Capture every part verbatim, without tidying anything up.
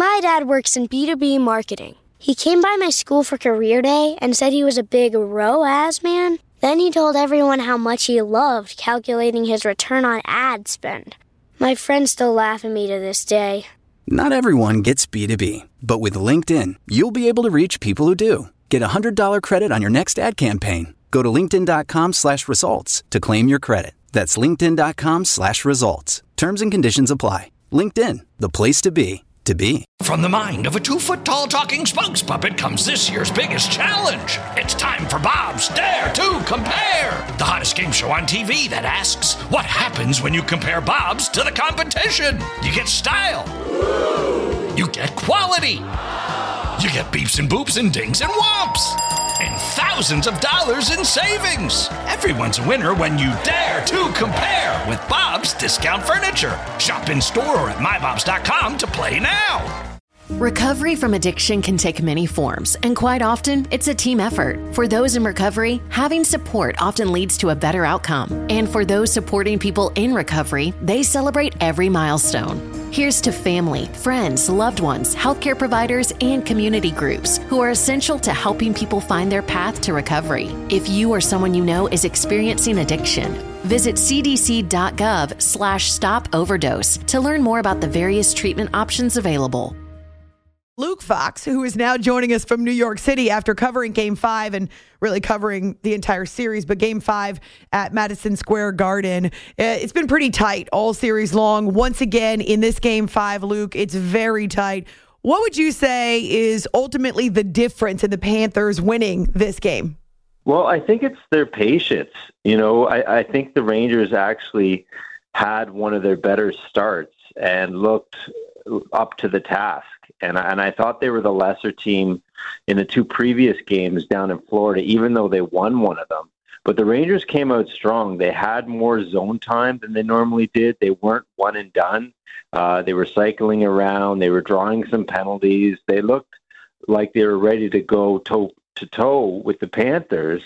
My dad works in B two B marketing. He came by my school for career day and said he was a big R O A S man. Then he told everyone how much he loved calculating his return on ad spend. My friends still laugh at me to this day. Not everyone gets B two B, but with LinkedIn, you'll be able to reach people who do. Get a one hundred dollars credit on your next ad campaign. Go to linkedin.com slash results to claim your credit. That's linkedin.com slash results. Terms and conditions apply. LinkedIn, the place to be, to be. From the mind of a two-foot-tall talking spokes puppet comes this year's biggest challenge. It's time for Bob's Dare to Compare, the hottest game show on T V that asks, what happens when you compare Bob's to the competition? You get style. You get quality. You get beeps and boops and dings and whomps. And thousands of dollars in savings. Everyone's a winner when you dare to compare with Bob's Discount Furniture. Shop in store or at my bobs dot com to play now. Recovery from addiction can take many forms, and quite often, it's a team effort. For those in recovery, having support often leads to a better outcome. And for those supporting people in recovery, they celebrate every milestone. Here's to family, friends, loved ones, healthcare providers, and community groups who are essential to helping people find their path to recovery. If you or someone you know is experiencing addiction, visit cdc.gov slash stop overdose to learn more about the various treatment options available. Luke Fox, who is now joining us from New York City after covering Game five and really covering the entire series, but Game five at Madison Square Garden. It's been pretty tight all series long. Once again, in this Game five, Luke, it's very tight. What would you say is ultimately the difference in the Panthers winning this game? Well, I think it's their patience. You know, I, I think the Rangers actually had one of their better starts and looked up to the task. And I, and I thought they were the lesser team in the two previous games down in Florida, even though they won one of them. But the Rangers came out strong. They had more zone time than they normally did. They weren't one and done. Uh, they were cycling around. They were drawing some penalties. They looked like they were ready to go toe to toe with the Panthers.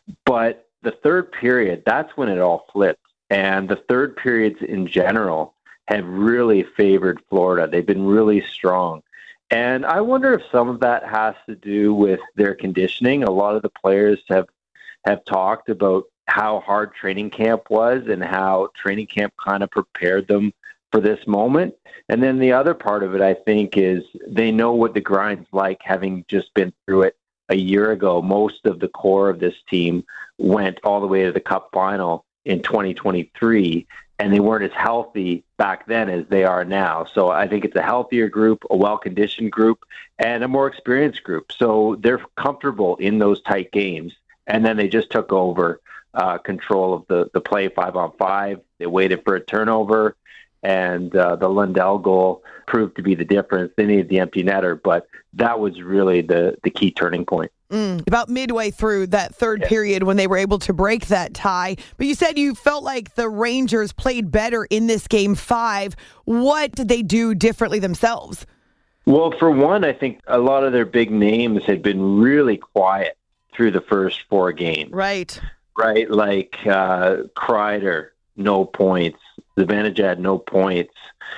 But the third period, that's when it all flipped. And the third periods in general have really favored Florida. They've been really strong. And I wonder if some of that has to do with their conditioning. A lot of the players have have talked about how hard training camp was and how training camp kind of prepared them for this moment. And then the other part of it, I think, is they know what the grind's like, having just been through it a year ago. Most of the core of this team went all the way to the Cup final in twenty twenty-three, and they weren't as healthy back then as they are now. So I think it's a healthier group, a well-conditioned group, and a more experienced group. So they're comfortable in those tight games. And then they just took over uh, control of the, the play five on five. They waited for a turnover, and uh, the Lundell goal proved to be the difference. They needed the empty netter, but that was really the, the key turning point. Mm, about midway through that third yeah. period when they were able to break that tie. But you said you felt like the Rangers played better in this Game five. What did they do differently themselves? Well, for one, I think a lot of their big names had been really quiet through the first four games. Right. Right, like uh, Kreider, no points. Zibanejad, no points.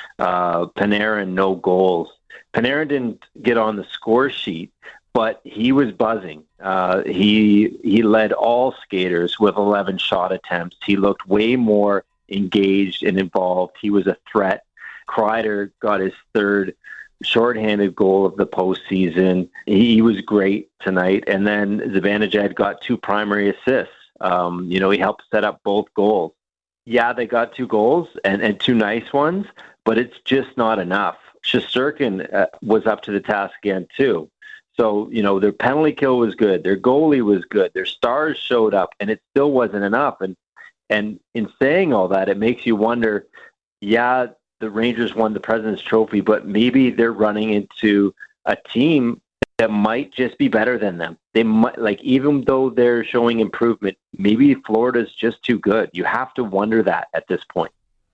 Uh, Panarin, no goals. Panarin didn't get on the score sheet, but he was buzzing. Uh, he he led all skaters with eleven shot attempts. He looked way more engaged and involved. He was a threat. Kreider got his third shorthanded goal of the postseason. He was great tonight. And then Zibanejad got two primary assists. Um, you know, he helped set up both goals. Yeah, they got two goals and, and two nice ones, but it's just not enough. Shesterkin uh, was up to the task again, too. So, you know, their penalty kill was good. Their goalie was good. Their stars showed up, and it still wasn't enough. And and in saying all that, it makes you wonder, yeah, the Rangers won the President's Trophy, but maybe they're running into a team that might just be better than them. They might, like, even though they're showing improvement, maybe Florida's just too good. You have to wonder that at this point.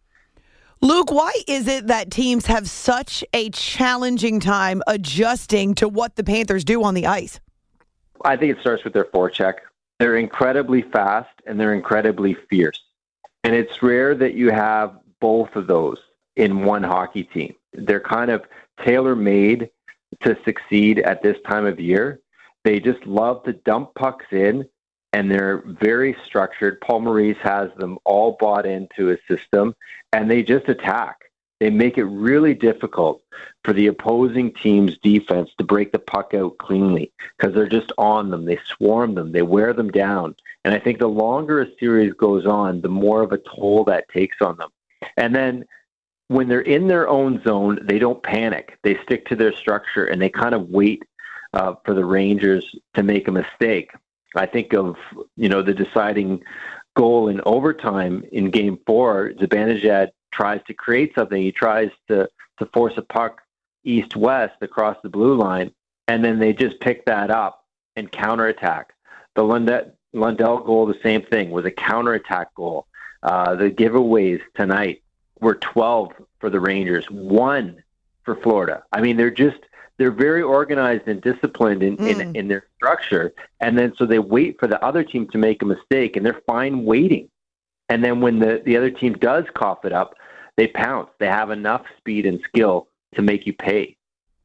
Luke, why is it that teams have such a challenging time adjusting to what the Panthers do on the ice? I think it starts with their forecheck. They're incredibly fast and they're incredibly fierce. And it's rare that you have both of those in one hockey team. They're kind of tailor-made to succeed at this time of year. They just love to dump pucks in, and they're very structured. Paul Maurice has them all bought into his system, and they just attack. They make it really difficult for the opposing team's defense to break the puck out cleanly because they're just on them. They swarm them. They wear them down. And I think the longer a series goes on, the more of a toll that takes on them. And then when they're in their own zone, they don't panic. They stick to their structure, and they kind of wait uh, for the Rangers to make a mistake. I think of, you know, the deciding goal in overtime in Game four. Zibanejad tries to create something. He tries to, to force a puck east-west across the blue line, and then they just pick that up and counterattack. The Lundell, Lundell goal, the same thing, was a counterattack goal. Uh, the giveaways tonight were twelve for the Rangers, one for Florida. I mean, they're just they're very organized and disciplined in, mm. in, in their structure, and then so they wait for the other team to make a mistake, and they're fine waiting. And then when the, the other team does cough it up, they pounce. They have enough speed and skill to make you pay.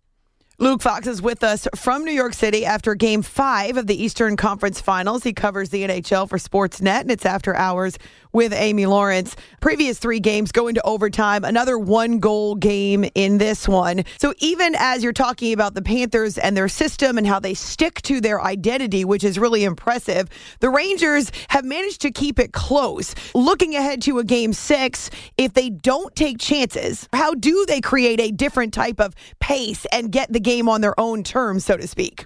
Luke Fox is with us from New York City after Game five of the Eastern Conference Finals. He covers the N H L for Sportsnet, and it's After Hours with Amy Lawrence. Previous three games go into overtime, another one-goal game in this one. So even as you're talking about the Panthers and their system and how they stick to their identity, which is really impressive, the Rangers have managed to keep it close. Looking ahead to a Game six, if they don't take chances, how do they create a different type of pace and get the game on their own terms, so to speak?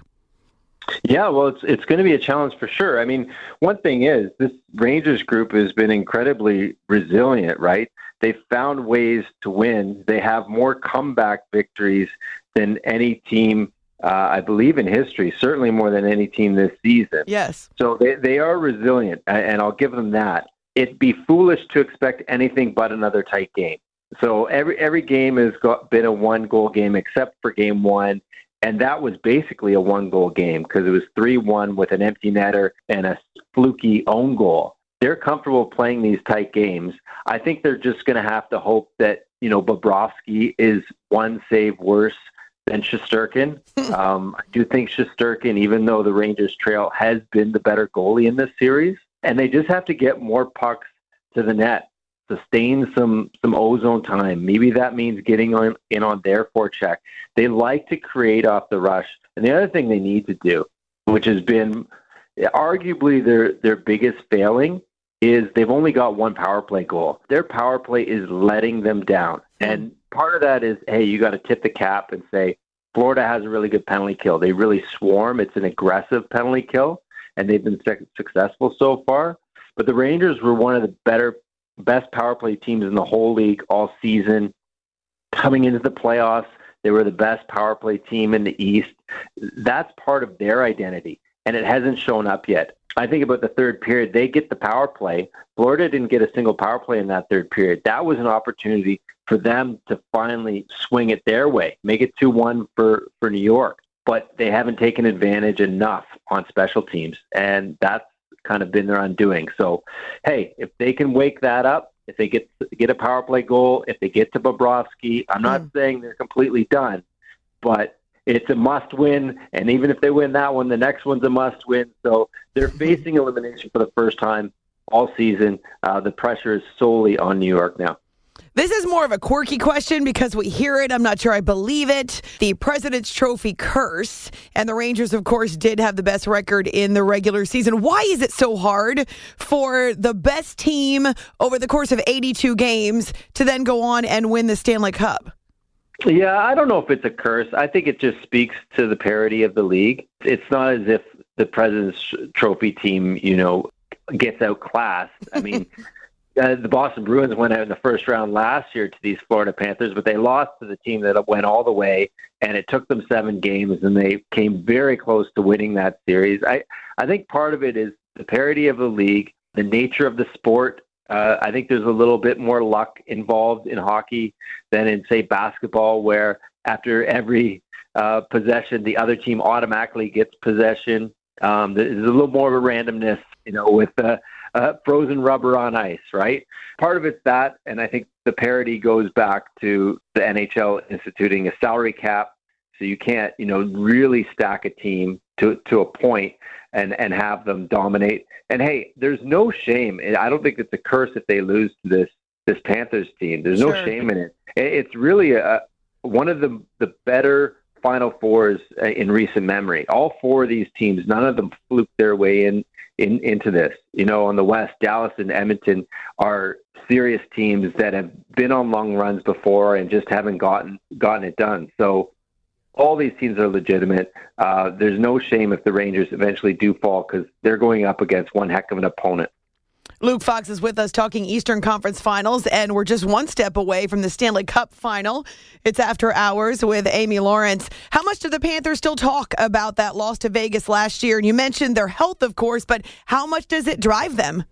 Yeah, well, it's it's going to be a challenge for sure. I mean, one thing is this Rangers group has been incredibly resilient, right? They've found ways to win. They have more comeback victories than any team, uh, I believe, in history, certainly more than any team this season. Yes. So they, they are resilient, and I'll give them that. It'd be foolish to expect anything but another tight game. So every every game has got, been a one-goal game except for Game one. And that was basically a one-goal game because it was three one with an empty netter and a fluky own goal. They're comfortable playing these tight games. I think they're just going to have to hope that, you know, Bobrovsky is one save worse than Shesterkin. um, I do think Shesterkin, even though the Rangers trail, has been the better goalie in this series. And they just have to get more pucks to the net. Sustain some some ozone time. Maybe that means getting on, in on their forecheck. They like to create off the rush. And the other thing they need to do, which has been arguably their, their biggest failing, is they've only got one power play goal. Their power play is letting them down. And part of that is, hey, you got to tip the cap and say, Florida has a really good penalty kill. They really swarm. It's an aggressive penalty kill, and they've been successful so far. But the Rangers were one of the better best power play teams in the whole league all season. Coming into the playoffs, they were the best power play team in the East. That's part of their identity, and it hasn't shown up yet. I think about the third period, they get the power play. Florida didn't get a single power play in that third period. That was an opportunity for them to finally swing it their way, make it two one for, for New York. But they haven't taken advantage enough on special teams, and that's kind of been their undoing. So, hey, if they can wake that up, if they get get a power play goal, if they get to Bobrovsky, I'm not mm. saying they're completely done, but it's a must-win. And even if they win that one, the next one's a must-win. So they're facing elimination for the first time all season. Uh, the pressure is solely on New York now. This is more of a quirky question because we hear it. I'm not sure I believe it. The President's Trophy curse. And the Rangers, of course, did have the best record in the regular season. Why is it so hard for the best team over the course of eighty-two games to then go on and win the Stanley Cup? Yeah, I don't know if it's a curse. I think it just speaks to the parity of the league. It's not as if the President's Trophy team, you know, gets outclassed. I mean... Uh, the Boston Bruins went out in the first round last year to these Florida Panthers, but they lost to the team that went all the way, and it took them seven games, and they came very close to winning that series. I, I think part of it is the parity of the league, the nature of the sport. Uh, I think there's a little bit more luck involved in hockey than in, say, basketball, where after every uh, possession, the other team automatically gets possession. Um, there's a little more of a randomness, you know, with uh, uh, frozen rubber on ice, right? Part of it's that, and I think the parity goes back to the N H L instituting a salary cap, so you can't, you know, really stack a team to to a point and, and have them dominate. And hey, there's no shame. I don't think it's a curse if they lose to this this Panthers team. There's no Sure. shame in it. It's really a, one of the the better Final Fours in recent memory. All four of these teams, none of them fluked their way in, in into this. You know, on the West, Dallas and Edmonton are serious teams that have been on long runs before and just haven't gotten gotten it done. So all these teams are legitimate. Uh, there's no shame if the Rangers eventually do fall because they're going up against one heck of an opponent. Luke Fox is with us talking Eastern Conference Finals, and we're just one step away from the Stanley Cup Final. It's After Hours with Amy Lawrence. How much do the Panthers still talk about that loss to Vegas last year? And you mentioned their health, of course, but how much does it drive them?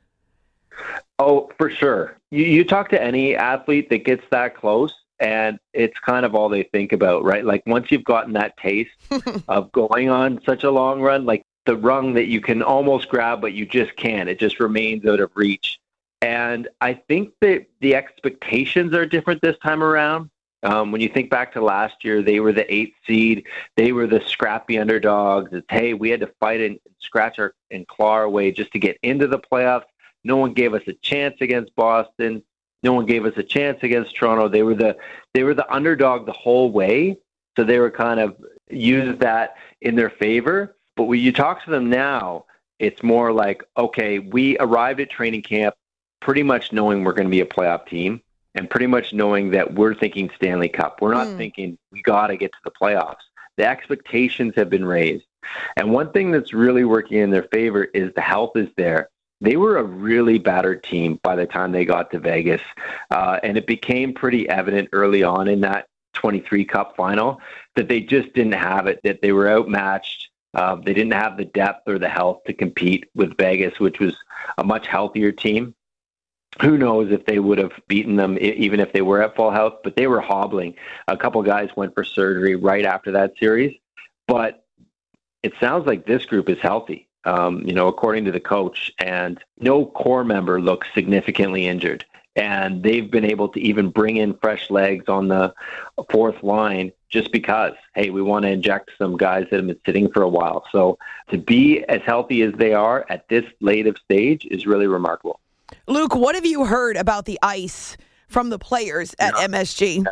Oh, for sure. You, you talk to any athlete that gets that close, and it's kind of all they think about, right? Like once you've gotten that taste of going on such a long run, like the rung that you can almost grab, but you just can't. It just remains out of reach. And I think that the expectations are different this time around. Um, when you think back to last year, they were the eighth seed. They were the scrappy underdogs. It's, hey, we had to fight and scratch our and claw our way just to get into the playoffs. No one gave us a chance against Boston. No one gave us a chance against Toronto. They were the they were the underdog the whole way. So they were kind of used that in their favor. But when you talk to them now, it's more like, okay, we arrived at training camp pretty much knowing we're going to be a playoff team and pretty much knowing that we're thinking Stanley Cup. We're not mm. thinking we got to get to the playoffs. The expectations have been raised. And one thing that's really working in their favor is the health is there. They were a really battered team by the time they got to Vegas. Uh, and it became pretty evident early on in that twenty-three Cup final that they just didn't have it, that they were outmatched. Uh, they didn't have the depth or the health to compete with Vegas, which was a much healthier team. Who knows if they would have beaten them even if they were at full health, but they were hobbling. A couple guys went for surgery right after that series. But it sounds like this group is healthy. Um, you know, according to the coach, and no core member looks significantly injured. And they've been able to even bring in fresh legs on the fourth line just because, hey, we want to inject some guys that have been sitting for a while. So to be as healthy as they are at this late of stage is really remarkable. Luke, what have you heard about the ice from the players at yeah. M S G?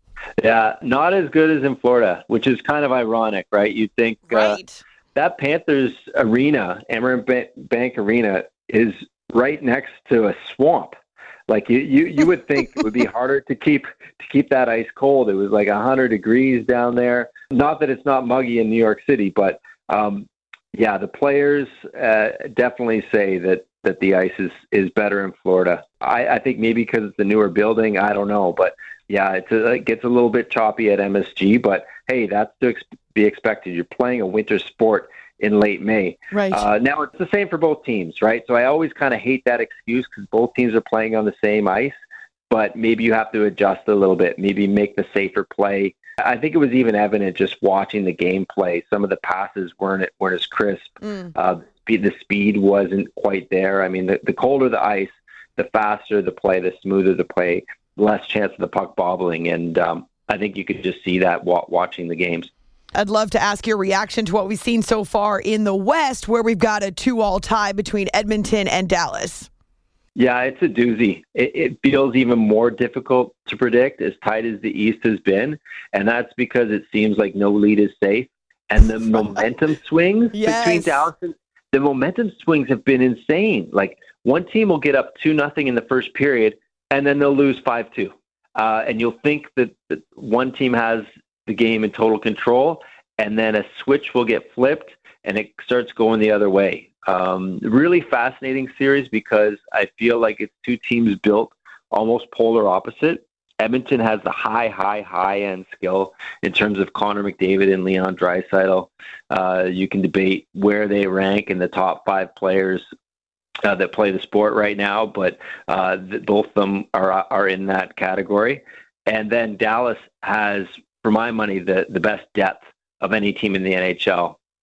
Yeah, not as good as in Florida, which is kind of ironic, right? You'd think right. uh, that Panthers arena, Amerant Bank Arena, is right next to a swamp. Like you, you, you would think it would be harder to keep to keep that ice cold. It was like a hundred degrees down there. Not that it's not muggy in New York City, but um, yeah, the players uh, definitely say that, that the ice is, is better in Florida. I, I think maybe because it's the newer building. I don't know, but yeah, it's a, it gets a little bit choppy at M S G. But hey, that's to ex- be expected. You're playing a winter sport in late May. Right. Uh, now, it's the same for both teams, right? So I always kind of hate that excuse because both teams are playing on the same ice, but maybe you have to adjust a little bit, maybe make the safer play. I think it was even evident just watching the gameplay. Some of the passes weren't weren't as crisp. Mm. Uh, the speed wasn't quite there. I mean, the, the colder the ice, the faster the play, the smoother the play, less chance of the puck bobbling. And um, I think you could just see that wa- watching the games. I'd love to ask your reaction to what we've seen so far in the West, where we've got a two-all tie between Edmonton and Dallas. Yeah, it's a doozy. It, it feels even more difficult to predict as tight as the East has been, and that's because it seems like no lead is safe. And the momentum swings yes. between Dallas and the momentum swings have been insane. Like one team will get up two nothing in the first period, and then they'll lose five two. Uh, and you'll think that, that one team has the game in total control, and then a switch will get flipped and it starts going the other way. Um, really fascinating series because I feel like it's two teams built almost polar opposite. Edmonton has the high, high, high end skill in terms of Connor McDavid and Leon Draisaitl. Uh, you can debate where they rank in the top five players uh, that play the sport right now, but uh, th- both of them are are in that category. And then Dallas has, for my money, the, the best depth of any team in the N H L.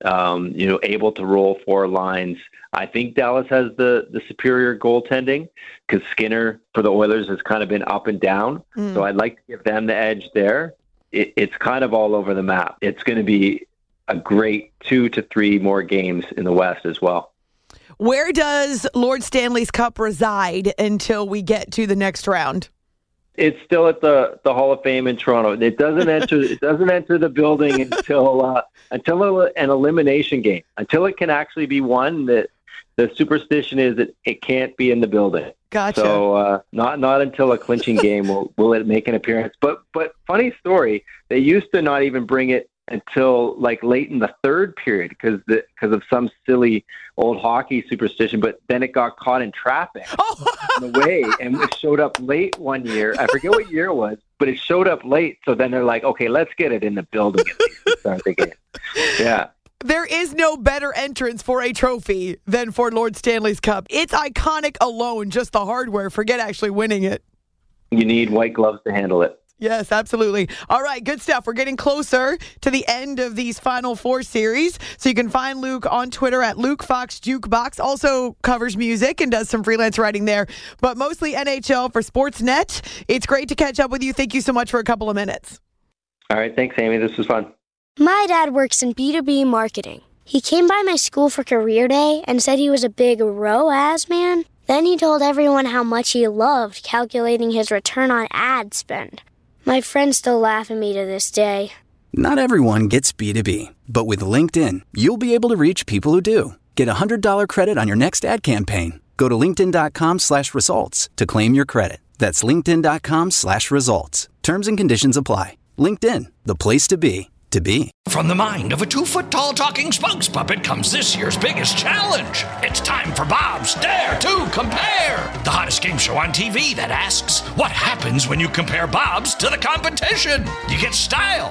um, you know, able to roll four lines. I think Dallas has the, the superior goaltending because Skinner for the Oilers has kind of been up and down. Mm. So I'd like to give them the edge there. It, it's kind of all over the map. It's going to be a great two to three more games in the West as well. Where does Lord Stanley's Cup reside until we get to the next round? It's still at the, the Hall of Fame in Toronto. It doesn't enter. It doesn't enter the building until uh, until an elimination game. Until it can actually be won. That the superstition is that it can't be in the building. Gotcha. So uh, not not until a clinching game will will it make an appearance. But but funny story. They used to not even bring it until like late in the third period because the because of some silly old hockey superstition, but then it got caught in traffic oh. on the way and it showed up late one year. I forget what year it was, but it showed up late. So then they're like, okay, let's get it in the building at least to start the game. Yeah. There is no better entrance for a trophy than for Lord Stanley's Cup. It's iconic alone, just the hardware. Forget actually winning it. You need white gloves to handle it. Yes, absolutely. All right, good stuff. We're getting closer to the end of these Final Four series. So you can find Luke on Twitter at Luke Fox Jukebox. Also covers music and does some freelance writing there, but mostly N H L for Sportsnet. It's great to catch up with you. Thank you so much for a couple of minutes. All right, thanks, Amy. This was fun. My dad works in B two B marketing. He came by my school for career day and said he was a big R O A S man. Then he told everyone how much he loved calculating his return on ad spend. My friends still laugh at me to this day. Not everyone gets B two B, but with LinkedIn, you'll be able to reach people who do. Get a one hundred dollars credit on your next ad campaign. Go to linkedin.com slash results to claim your credit. That's linkedin.com slash results. Terms and conditions apply. LinkedIn, the place to be, to be. From the mind of a two-foot-tall talking spokes puppet comes this year's biggest challenge. It's time for Bob's Dare to Compare, the hottest game show on T V that asks, what happens when you compare Bob's to the competition? You get style.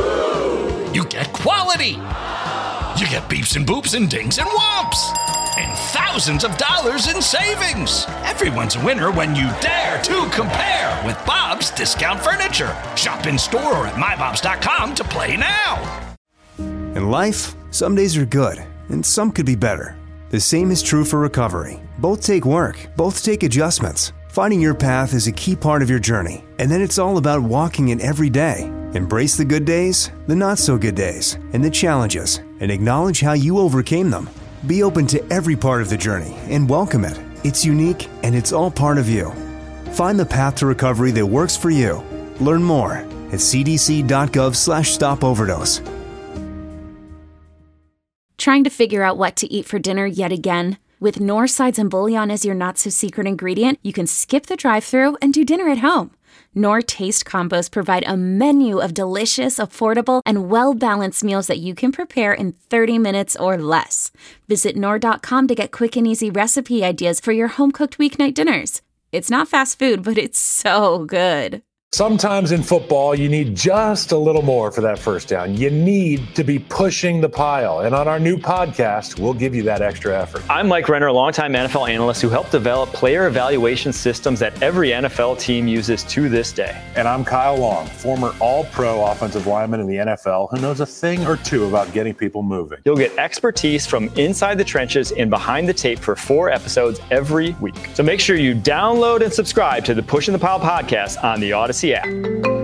You get quality. You get beeps and boops and dings and whomps. And thousands of dollars in savings. Everyone's a winner when you dare to compare with Bob's Discount Furniture. Shop in store or at my bobs dot com to play now. In life, some days are good, and some could be better. The same is true for recovery. Both take work, both take adjustments. Finding your path is a key part of your journey, and then it's all about walking it every day. Embrace the good days, the not so good days, and the challenges, and acknowledge how you overcame them. Be open to every part of the journey and welcome it. It's unique and it's all part of you. Find the path to recovery that works for you. Learn more at cdc.gov slash stop overdose. Trying to figure out what to eat for dinner yet again? With Knorr sides and bouillon as your not-so-secret ingredient, you can skip the drive-thru and do dinner at home. Knorr Taste Combos provide a menu of delicious, affordable, and well-balanced meals that you can prepare in thirty minutes or less. Visit Knorr dot com to get quick and easy recipe ideas for your home-cooked weeknight dinners. It's not fast food, but it's so good. Sometimes in football, you need just a little more for that first down. You need to be pushing the pile. And on our new podcast, we'll give you that extra effort. I'm Mike Renner, a longtime N F L analyst who helped develop player evaluation systems that every N F L team uses to this day. And I'm Kyle Long, former all-pro offensive lineman in the N F L who knows a thing or two about getting people moving. You'll get expertise from inside the trenches and behind the tape for four episodes every week. So make sure you download and subscribe to the Pushing the Pile podcast on the Odyssey app.